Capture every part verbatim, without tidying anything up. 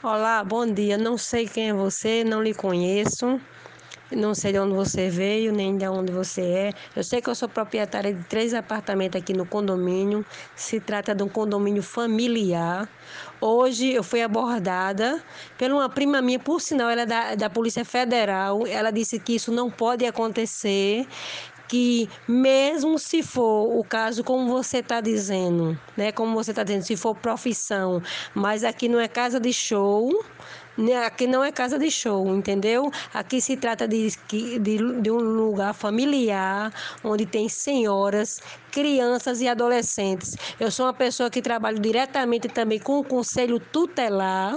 Olá, bom dia. Não sei quem é você, não lhe conheço, não sei de onde você veio, nem de onde você é. Eu sei que eu sou proprietária de três apartamentos aqui no condomínio. Se trata de um condomínio familiar. Hoje eu fui abordada por uma prima minha, por sinal, ela é da, da Polícia Federal. Ela disse que isso não pode acontecer, que mesmo se for o caso, como você está dizendo, né? Como você está dizendo, se for profissão, mas aqui não é casa de show, né? Aqui não é casa de show, entendeu? Aqui se trata de, de, de um lugar familiar, onde tem senhoras, crianças e adolescentes. Eu sou uma pessoa que trabalho diretamente também com o Conselho Tutelar.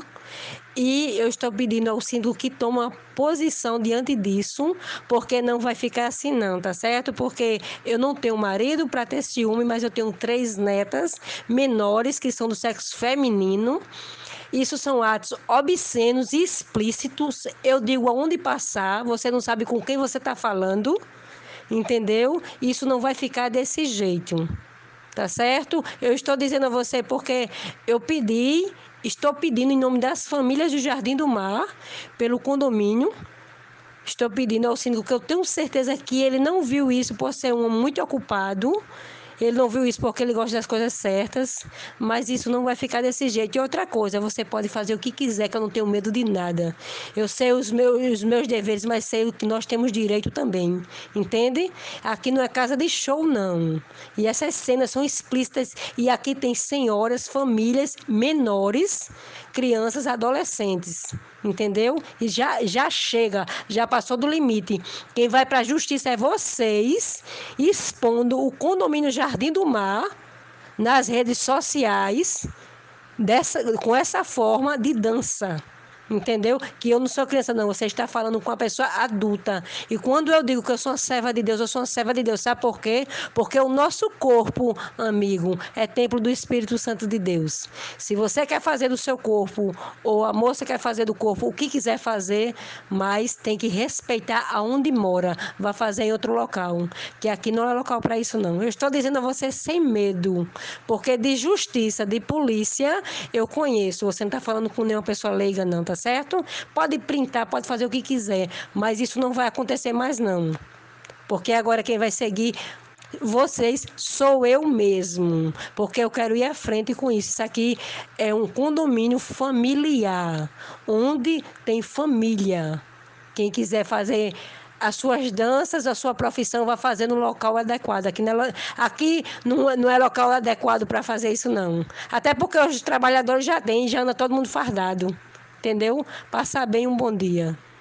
E eu estou pedindo ao síndico que tome uma posição diante disso, porque não vai ficar assim não, tá certo? Porque eu não tenho marido para ter ciúme, mas eu tenho três netas menores que são do sexo feminino. Isso são atos obscenos e explícitos. Eu digo aonde passar, você não sabe com quem você está falando, entendeu? Isso não vai ficar desse jeito. Tá certo? Eu estou dizendo a você porque eu pedi, estou pedindo em nome das famílias do Jardim do Mar, pelo condomínio. Estou pedindo ao síndico, que eu tenho certeza que ele não viu isso por ser um homem muito ocupado. Ele não viu isso porque ele gosta das coisas certas, mas isso não vai ficar desse jeito. E outra coisa, você pode fazer o que quiser, que eu não tenho medo de nada. Eu sei os meus, os meus deveres, mas sei o que nós temos direito também, entende? Aqui não é casa de show, não. E essas cenas são explícitas, e aqui tem senhoras, famílias menores, crianças, adolescentes, entendeu? E já, já chega, já passou do limite. Quem vai para a justiça é vocês, expondo o condomínio Jardim do Mar nas redes sociais, dessa, com essa forma de dança. Entendeu? Que eu não sou criança, não. Você está falando com uma pessoa adulta. E quando eu digo que eu sou uma serva de Deus, eu sou uma serva de Deus. Sabe por quê? Porque o nosso corpo, amigo, é templo do Espírito Santo de Deus. Se você quer fazer do seu corpo, ou a moça quer fazer do corpo, o que quiser fazer, mas tem que respeitar aonde mora. Vai fazer em outro local. Que aqui não é local para isso, não. Eu estou dizendo a você sem medo. Porque de justiça, de polícia, eu conheço. Você não está falando com nenhuma pessoa leiga, não, tá certo? Pode printar, pode fazer o que quiser, mas isso não vai acontecer mais, não. Porque agora quem vai seguir vocês sou eu mesmo, porque eu quero ir à frente com isso. Isso aqui é um condomínio familiar, onde tem família. Quem quiser fazer as suas danças, a sua profissão, vai fazer no local adequado. Aqui não é, aqui não, é, não é local adequado para fazer isso, não. Até porque os trabalhadores já têm, já anda todo mundo fardado. Entendeu? Passar bem um bom dia.